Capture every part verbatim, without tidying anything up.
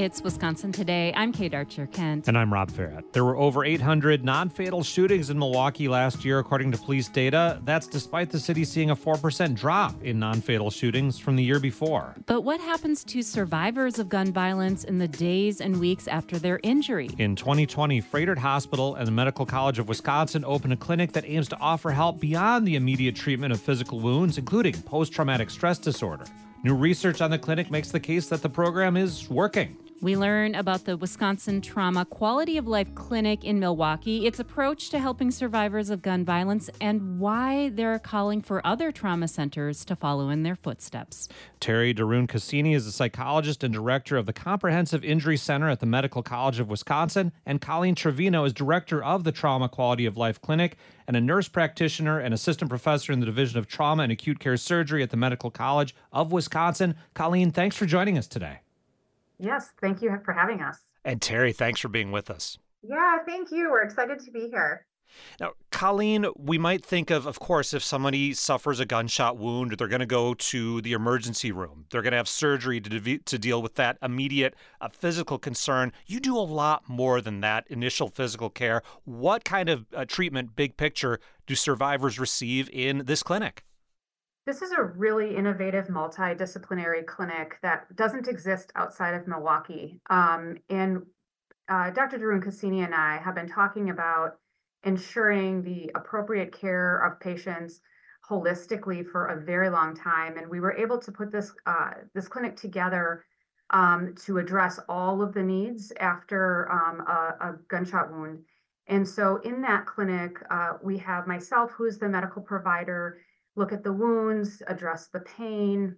It's Wisconsin Today. I'm Kate Archer Kent. And I'm Rob Farrett. There were over eight hundred non-fatal shootings in Milwaukee last year, according to police data. That's despite the city seeing a four percent drop in non-fatal shootings from the year before. But what happens to survivors of gun violence in the days and weeks after their injury? In twenty twenty, Froedtert Hospital and the Medical College of Wisconsin opened a clinic that aims to offer help beyond the immediate treatment of physical wounds, including post-traumatic stress disorder. New research on the clinic makes the case that the program is working. We learn about the Wisconsin Trauma Quality of Life Clinic in Milwaukee, its approach to helping survivors of gun violence, and why they're calling for other trauma centers to follow in their footsteps. Terry Daroon Cassini is a psychologist and director of the Comprehensive Injury Center at the Medical College of Wisconsin, and Colleen Trevino is director of the Trauma Quality of Life Clinic and a nurse practitioner and assistant professor in the Division of Trauma and Acute Care Surgery at the Medical College of Wisconsin. Colleen, thanks for joining us today. Yes, thank you for having us. And Terry, thanks for being with us. Yeah, thank you. We're excited to be here. Now, Colleen, we might think of, of course, if somebody suffers a gunshot wound, they're going to go to the emergency room. They're going to have surgery to, de- to deal with that immediate uh, physical concern. You do a lot more than that initial physical care. What kind of uh, treatment, big picture, do survivors receive in this clinic? This is a really innovative multidisciplinary clinic that doesn't exist outside of Milwaukee. Um, and uh, Doctor Daroon Cassini and I have been talking about ensuring the appropriate care of patients holistically for a very long time. And we were able to put this, uh, this clinic together um, to address all of the needs after um, a, a gunshot wound. And so in that clinic, uh, we have myself, who's the medical provider, look at the wounds, address the pain,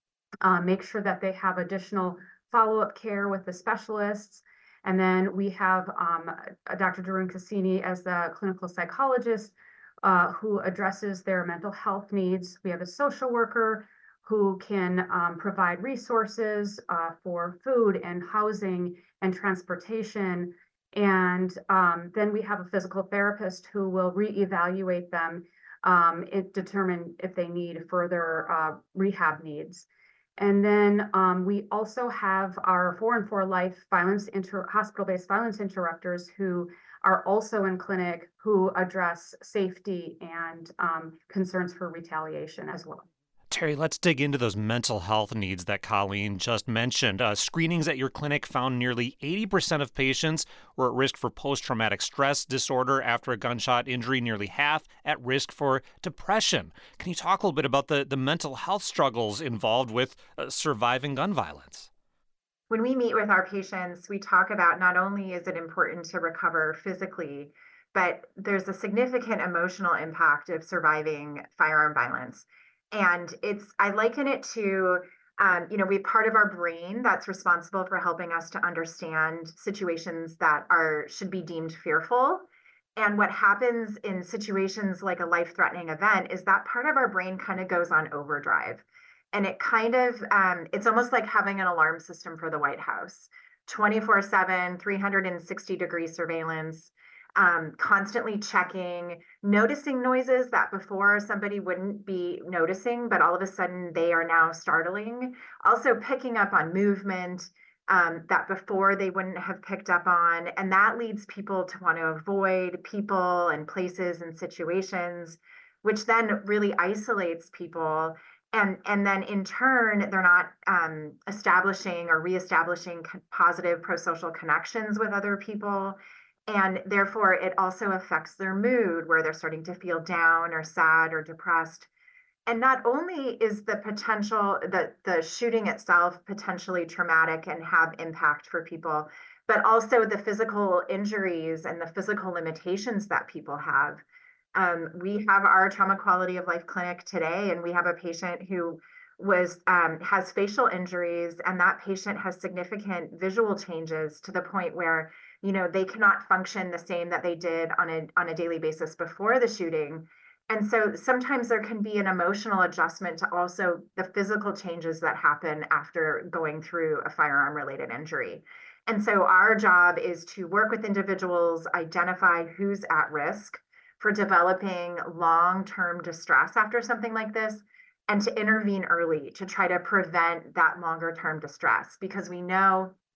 uh, make sure that they have additional follow-up care with the specialists. And then we have um, Doctor Daroon Cassini as the clinical psychologist uh, who addresses their mental health needs. We have a social worker who can um, provide resources uh, for food and housing and transportation. And um, then we have a physical therapist who will reevaluate them Um, it determine if they need further uh, rehab needs. And then um, we also have our four and four life violence inter hospital-based violence interrupters who are also in clinic who address safety and um, concerns for retaliation as well. Terry, let's dig into those mental health needs that Colleen just mentioned. Uh, screenings at your clinic found nearly eighty percent of patients were at risk for post-traumatic stress disorder after a gunshot injury, nearly half at risk for depression. Can you talk a little bit about the, the mental health struggles involved with uh, surviving gun violence? When we meet with our patients, we talk about not only is it important to recover physically, but there's a significant emotional impact of surviving firearm violence. And it's, I liken it to, um, you know, we part of our brain that's responsible for helping us to understand situations that are, should be deemed fearful. And what happens in situations like a life-threatening event is that part of our brain kind of goes on overdrive. And it kind of, um, it's almost like having an alarm system for the White House, twenty-four seven, three hundred sixty degree surveillance. Um, constantly checking, noticing noises that before somebody wouldn't be noticing, but all of a sudden they are now startling. Also picking up on movement um, that before they wouldn't have picked up on. And that leads people to want to avoid people and places and situations, which then really isolates people. And, and then in turn, they're not um, establishing or reestablishing positive pro-social connections with other people. And therefore, it also affects their mood, where they're starting to feel down or sad or depressed. And not only is the potential, the, the shooting itself potentially traumatic and have impact for people, but also the physical injuries and the physical limitations that people have. Um, we have our trauma quality of life clinic today, and we have a patient who was um, has facial injuries, and that patient has significant visual changes to the point where, you know, they cannot function the same that they did on a on a daily basis before the shooting. And so sometimes there can be an emotional adjustment to also the physical changes that happen after going through a firearm related injury. And so our job is to work with individuals, identify who's at risk for developing long-term distress after something like this, and to intervene early to try to prevent that longer term distress, because we know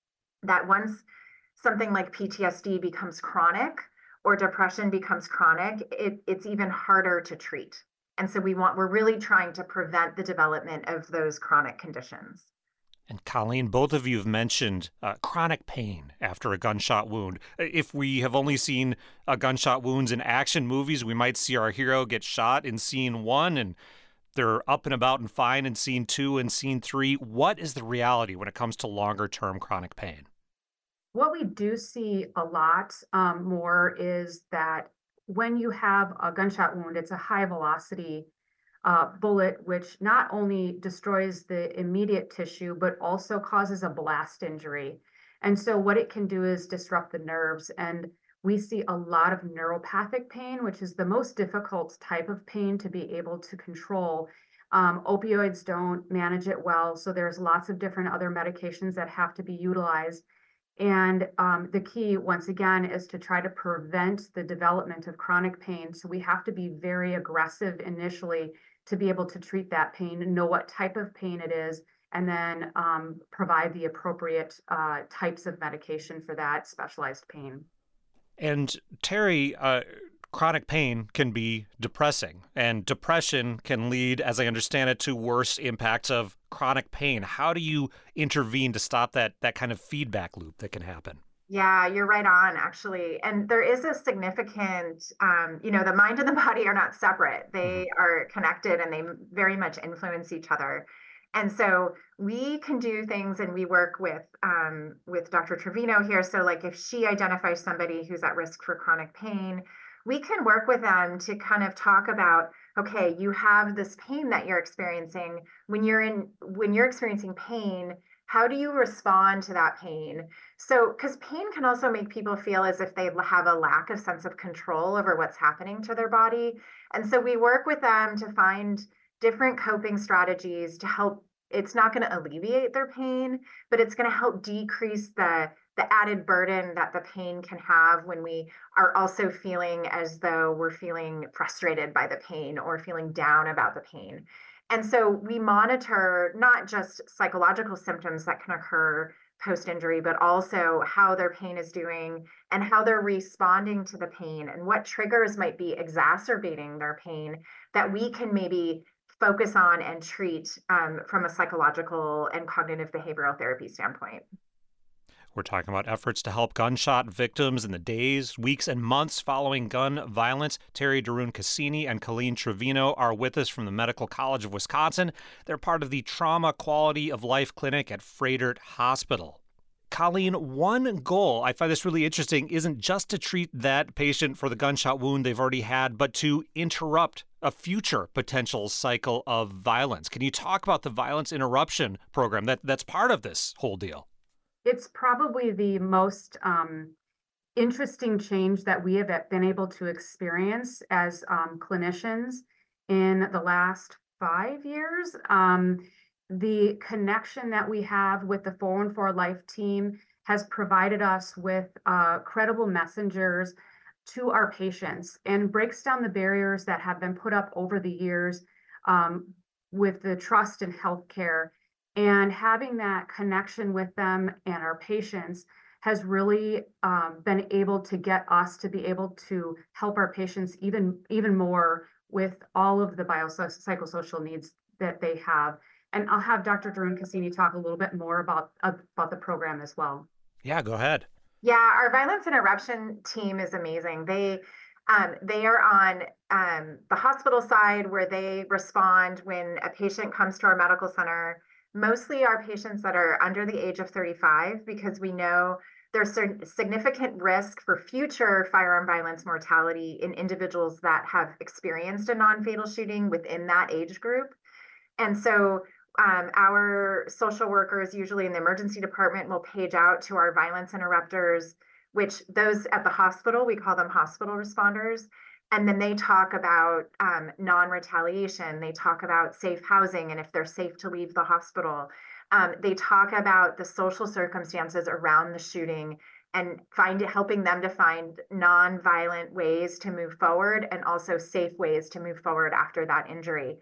that once something like P T S D becomes chronic or depression becomes chronic, it, it's even harder to treat. And so we want, we're really trying to prevent the development of those chronic conditions. And Colleen, both of you have mentioned uh, chronic pain after a gunshot wound. If we have only seen uh, gunshot wounds in action movies, we might see our hero get shot in scene one and they're up and about and fine in scene two and scene three. What is the reality when it comes to longer term chronic pain? What we do see a lot um, more is that when you have a gunshot wound, it's a high velocity uh, bullet, which not only destroys the immediate tissue, but also causes a blast injury. And so what it can do is disrupt the nerves. And we see a lot of neuropathic pain, which is the most difficult type of pain to be able to control. Um, opioids don't manage it well. So there's lots of different other medications that have to be utilized. And um, the key, once again, is to try to prevent the development of chronic pain. So we have to be very aggressive initially to be able to treat that pain, know what type of pain it is, and then um, provide the appropriate uh, types of medication for that specialized pain. And Terry, uh, chronic pain can be depressing, and depression can lead, as I understand it, to worse impacts of chronic pain. How do you intervene to stop that that kind of feedback loop that can happen? Yeah, you're right on, actually. And there is a significant, um, you know, the mind and the body are not separate. They mm-hmm. are connected and they very much influence each other. And so we can do things, and we work with um, with Doctor Trevino here. So like if she identifies somebody who's at risk for chronic pain, we can work with them to kind of talk about, okay, you have this pain that you're experiencing. When you're in, when you're experiencing pain, how do you respond to that pain? So, because pain can also make people feel as if they have a lack of sense of control over what's happening to their body. And so we work with them to find different coping strategies to help. It's not going to alleviate their pain, but it's going to help decrease the the added burden that the pain can have when we are also feeling as though we're feeling frustrated by the pain or feeling down about the pain. And so we monitor not just psychological symptoms that can occur post-injury, but also how their pain is doing and how they're responding to the pain and what triggers might be exacerbating their pain that we can maybe focus on and treat um, from a psychological and cognitive behavioral therapy standpoint. We're talking about efforts to help gunshot victims in the days, weeks, and months following gun violence. Terry Darun-Cassini and Colleen Trevino are with us from the Medical College of Wisconsin. They're part of the Trauma Quality of Life Clinic at Froedtert Hospital. Colleen, one goal, I find this really interesting, isn't just to treat that patient for the gunshot wound they've already had, but to interrupt a future potential cycle of violence. Can you talk about the violence interruption program that, that's part of this whole deal? It's probably the most um, interesting change that we have been able to experience as um, clinicians in the last five years. Um, the connection that we have with the four one four Life team has provided us with uh, credible messengers to our patients and breaks down the barriers that have been put up over the years um, with the trust in healthcare. And having that connection with them and our patients has really um, been able to get us to be able to help our patients even, even more with all of the biopsychosocial needs that they have. And I'll have Doctor Darun-Cassini talk a little bit more about, about the program as well. Yeah, go ahead. Yeah, our violence interruption team is amazing. They Um, they are on um, the hospital side where they respond when a patient comes to our medical center. Mostly our patients that are under the age of thirty-five, because we know there's significant risk for future firearm violence mortality in individuals that have experienced a non-fatal shooting within that age group. And so um, our social workers, usually in the emergency department, will page out to our violence interrupters, which those at the hospital, we call them hospital responders. And then they talk about um, non-retaliation. They talk about safe housing and if they're safe to leave the hospital. Um, they talk about the social circumstances around the shooting and find helping them to find non-violent ways to move forward and also safe ways to move forward after that injury.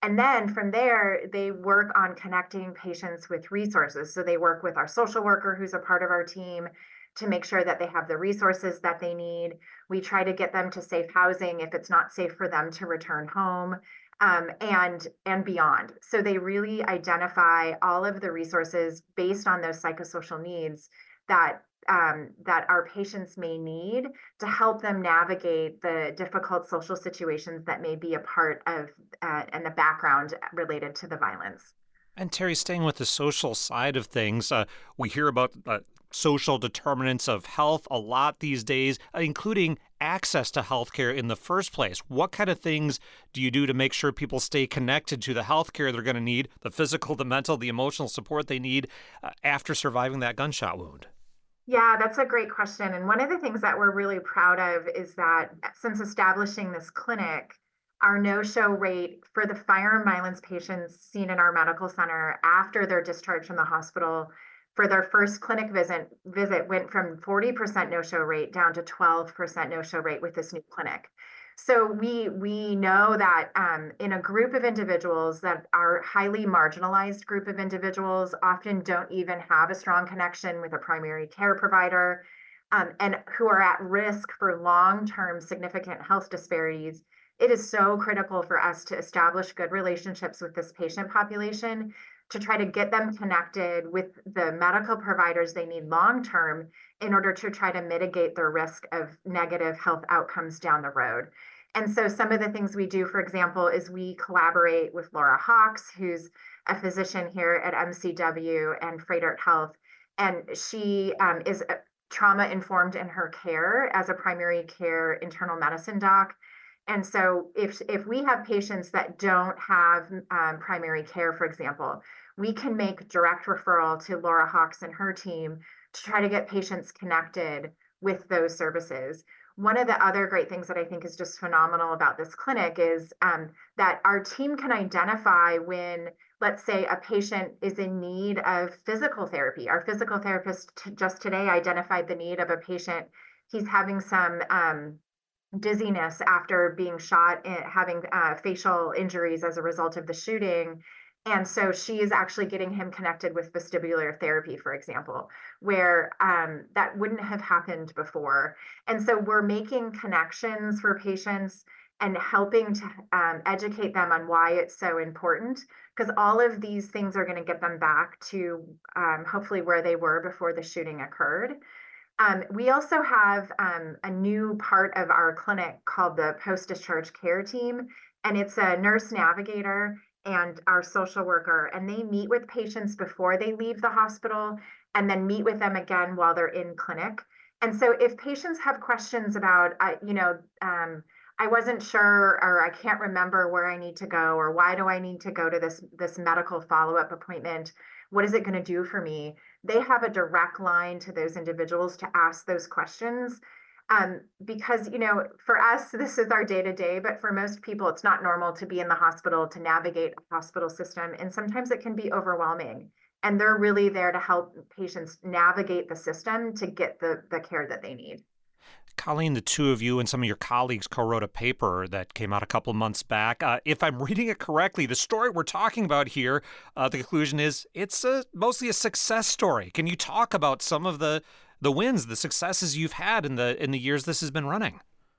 And then from there, they work on connecting patients with resources. So they work with our social worker, who's a part of our team, to make sure that they have the resources that they need. We try to get them to safe housing if it's not safe for them to return home, um, and and beyond. So they really identify all of the resources based on those psychosocial needs that um, that our patients may need to help them navigate the difficult social situations that may be a part of uh, and the background related to the violence. And Terry, staying with the social side of things, uh, we hear about uh, social determinants of health a lot these days, uh, including access to healthcare in the first place. What kind of things do you do to make sure people stay connected to the healthcare they're going to need, the physical, the mental, the emotional support they need uh, after surviving that gunshot wound? Yeah, that's a great question. And one of the things that we're really proud of is that since establishing this clinic, our no-show rate for the fire and violence patients seen in our medical center after their discharge from the hospital for their first clinic visit visit went from forty percent no-show rate down to twelve percent no-show rate with this new clinic. So we we know that um, in a group of individuals that are highly marginalized group of individuals often don't even have a strong connection with a primary care provider, um, and who are at risk for long-term significant health disparities. It is so critical for us to establish good relationships with this patient population to try to get them connected with the medical providers they need long-term in order to try to mitigate their risk of negative health outcomes down the road. And so some of the things we do, for example, is we collaborate with Laura Hawks, who's a physician here at M C W and Froedtert Health, and she um, is trauma informed in her care as a primary care internal medicine doc. And so if if we have patients that don't have um, primary care, for example, we can make direct referral to Laura Hawks and her team to try to get patients connected with those services. One of the other great things that I think is just phenomenal about this clinic is um, that our team can identify when, let's say, a patient is in need of physical therapy. Our physical therapist t- just today identified the need of a patient. He's having some um, dizziness after being shot and having uh, facial injuries as a result of the shooting. And so she is actually getting him connected with vestibular therapy, for example, where um, that wouldn't have happened before. And so we're making connections for patients and helping to um, educate them on why it's so important, because all of these things are going to get them back to um, hopefully where they were before the shooting occurred. Um, we also have um, a new part of our clinic called the post-discharge care team, and it's a nurse navigator and our social worker, and they meet with patients before they leave the hospital and then meet with them again while they're in clinic. And so if patients have questions about, uh, you know, um, I wasn't sure, or I can't remember where I need to go, or why do I need to go to this, this medical follow-up appointment? What is it going to do for me? They have a direct line to those individuals to ask those questions. Um, because, you know, for us, this is our day to day, but for most people, it's not normal to be in the hospital, to navigate a hospital system. And sometimes it can be overwhelming. And they're really there to help patients navigate the system to get the, the care that they need. Colleen, the two of you and some of your colleagues co-wrote a paper that came out a couple of months back. Uh, if I'm reading it correctly, the story we're talking about here, uh, the conclusion is it's a, mostly a success story. Can you talk about some of the the wins, the successes you've had in the in the years this has been running?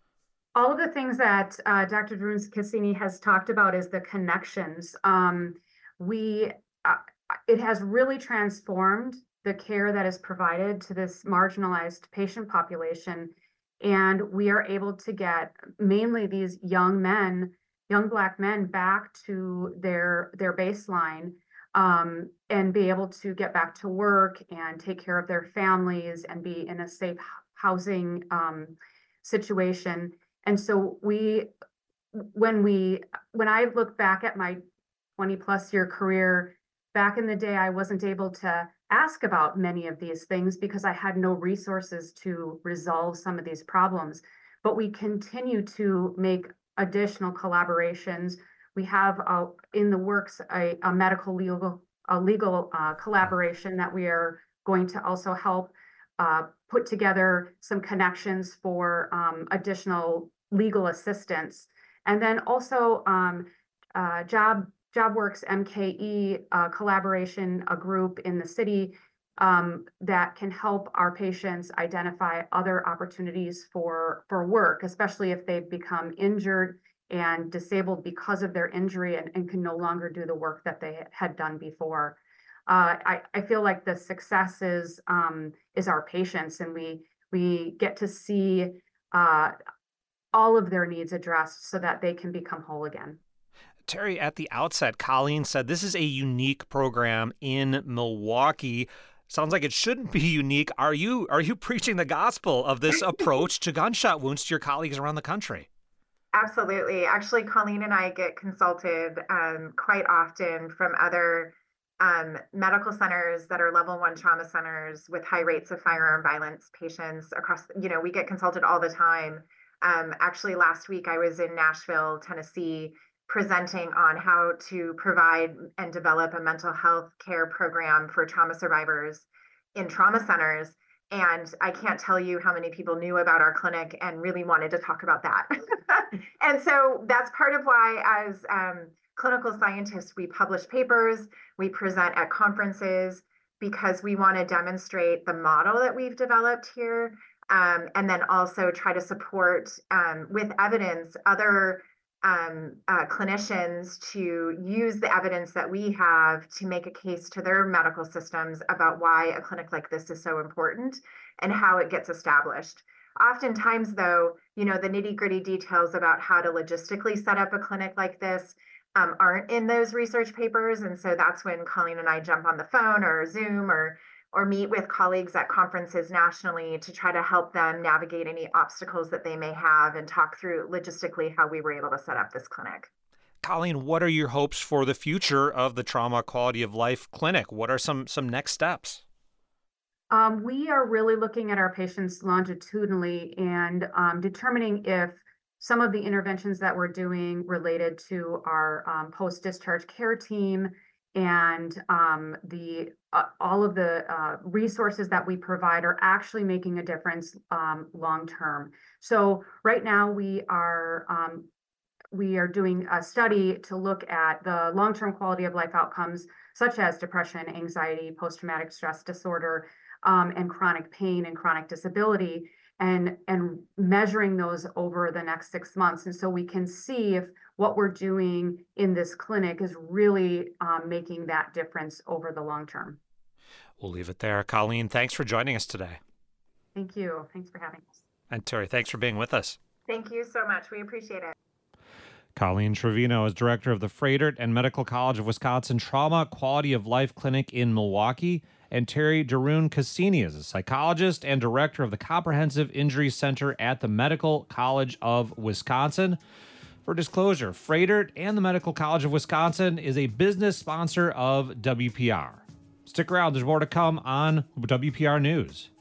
All of the things that uh, Doctor Druin-Cassini has talked about is the connections. Um, we uh, it has really transformed the care that is provided to this marginalized patient population. And we are able to get mainly these young men, young Black men, back to their their baseline, um, and be able to get back to work and take care of their families and be in a safe housing um, situation. And so we, when we, when I look back at my twenty plus year career, back in the day, I wasn't able to ask about many of these things because I had no resources to resolve some of these problems. But we continue to make additional collaborations. We have uh, in the works a, a medical legal a legal uh, collaboration that we are going to also help uh, put together some connections for um, additional legal assistance. And then also um, uh, Job JobWorks M K E uh, collaboration, a group in the city um, that can help our patients identify other opportunities for for work, especially if they've become injured and disabled because of their injury and, and can no longer do the work that they had done before. Uh, I, I feel like the success is um, is our patients, and we we get to see uh, all of their needs addressed so that they can become whole again. Terry, at the outset, Colleen said this is a unique program in Milwaukee. Sounds like it shouldn't be unique. Are you are you preaching the gospel of this approach to gunshot wounds to your colleagues around the country? Absolutely. Actually, Colleen and I get consulted um, quite often from other um, medical centers that are level one trauma centers with high rates of firearm violence patients across, you know, we get consulted all the time. Um, actually, last week I was in Nashville, Tennessee, presenting on how to provide and develop a mental health care program for trauma survivors in trauma centers. And I can't tell you how many people knew about our clinic and really wanted to talk about that. And so that's part of why, as um, clinical scientists, we publish papers, we present at conferences, because we want to demonstrate the model that we've developed here, um, and then also try to support um, with evidence other Um, uh, clinicians to use the evidence that we have to make a case to their medical systems about why a clinic like this is so important and how it gets established. Oftentimes, though, you know, the nitty-gritty details about how to logistically set up a clinic like this um, aren't in those research papers. And so that's when Colleen and I jump on the phone or Zoom or or meet with colleagues at conferences nationally to try to help them navigate any obstacles that they may have and talk through logistically how we were able to set up this clinic. Colleen, what are your hopes for the future of the Trauma Quality of Life Clinic? What are some some next steps? Um, we are really looking at our patients longitudinally and um, determining if some of the interventions that we're doing related to our um, post-discharge care team and um, the uh, all of the uh, resources that we provide are actually making a difference um, long term. So right now we are um, we are doing a study to look at the long-term quality of life outcomes such as depression, anxiety, post-traumatic stress disorder, um, and chronic pain and chronic disability, and and measuring those over the next six months. And so we can see if what we're doing in this clinic is really um, making that difference over the long term. We'll leave it there. Colleen, thanks for joining us today. Thank you. Thanks for having us. And Terry, thanks for being with us. Thank you so much. We appreciate it. Colleen Trevino is director of the Froedtert and Medical College of Wisconsin Trauma Quality of Life Clinic in Milwaukee, and Terry Darun Cassini is a psychologist and director of the Comprehensive Injury Center at the Medical College of Wisconsin. For disclosure, Froedtert and the Medical College of Wisconsin is a business sponsor of W P R. Stick around, there's more to come on W P R News.